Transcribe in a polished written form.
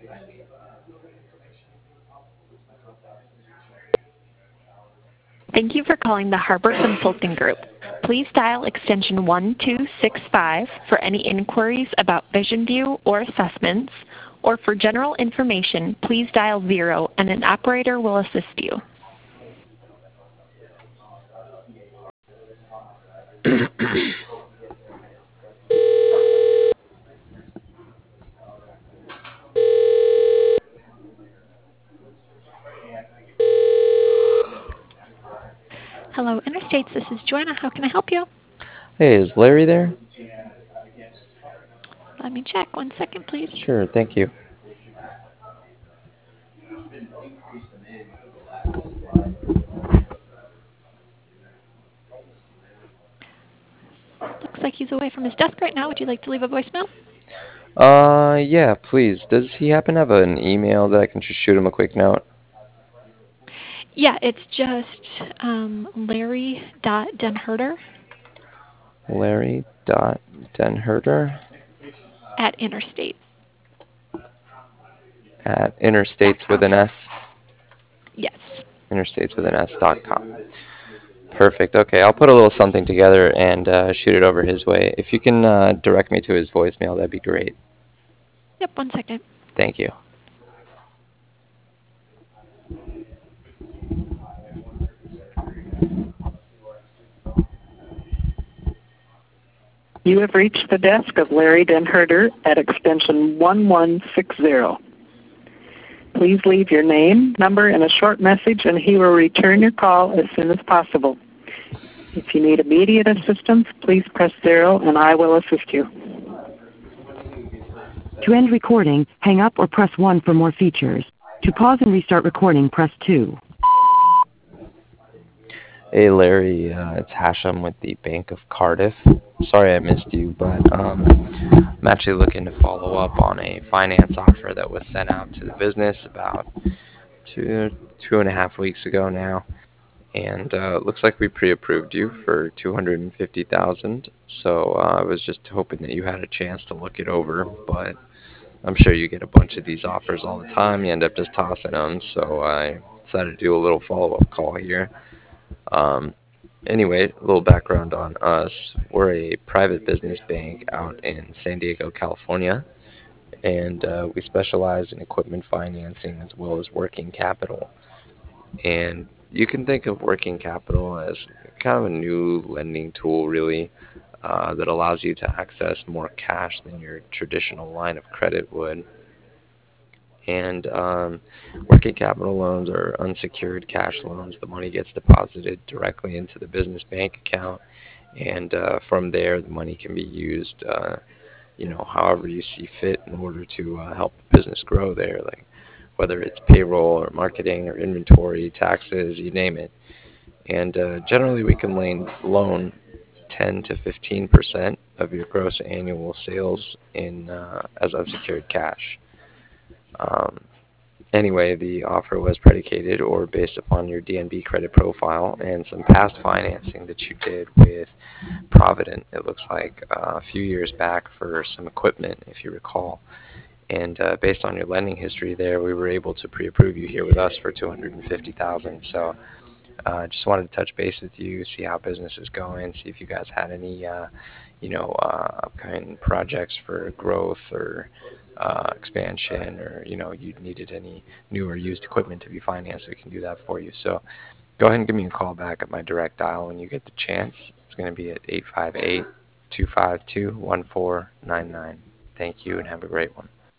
Thank you for calling the Harbor Consulting Group. Please dial extension 1265 for any inquiries about VisionView or assessments, or for general information, please dial 0 and an operator will assist you. Hello, Interstates. This is Joanna. How can I help you? Hey, is Larry there? Let me check. 1 second, please. Sure, thank you. Looks like he's away from his desk right now. Would you like to leave a voicemail? Yeah, please. Does he happen to have an email that I can just shoot him a quick note? Yeah, it's just Larry.denherter Larry.denherter at Interstate. at Interstates with an S. Yes. Interstates with an S.com. Perfect. Okay, I'll put a little something together and shoot it over his way. If you can direct me to his voicemail, that'd be great. Yep, 1 second. Thank you. You have reached the desk of Larry Denherter at extension 1160. Please leave your name, number, and a short message, and he will return your call as soon as possible. If you need immediate assistance, please press 0 and I will assist you. To end recording, hang up or press 1 for more features. To pause and restart recording, press 2. Hey Larry, it's Hashem with the Bank of Cardiff. Sorry I missed you, but I'm actually looking to follow up on a finance offer that was sent out to the business about two and a half weeks ago now, and it looks like we pre-approved you for $250,000. So I was just hoping that you had a chance to look it over, but I'm sure you get a bunch of these offers all the time. You end up just tossing them, so I decided to do a little follow-up call here. Anyway, a little background on us. We're a private business bank out in San Diego, California, and we specialize in equipment financing as well as working capital. And you can think of working capital as kind of a new lending tool, really, that allows you to access more cash than your traditional line of credit would. And working capital loans are unsecured cash loans. The money gets deposited directly into the business bank account, and from there the money can be used, however you see fit in order to help the business grow there, like whether it's payroll or marketing or inventory, taxes, you name it. And generally we can loan 10 to 15% of your gross annual sales in as unsecured cash. Anyway, the offer was predicated or based upon your DNB credit profile and some past financing that you did with Provident, it looks like, a few years back for some equipment, if you recall. And based on your lending history there, we were able to pre-approve you here with us for $250,000. So just wanted to touch base with you, see how business is going, see if you guys had any, upcoming projects for growth or expansion, or you needed any new or used equipment to be financed. We can do that for you. So go ahead and give me a call back at my direct dial when you get the chance. It's going to be at 858-252-1499. Thank you and have a great one.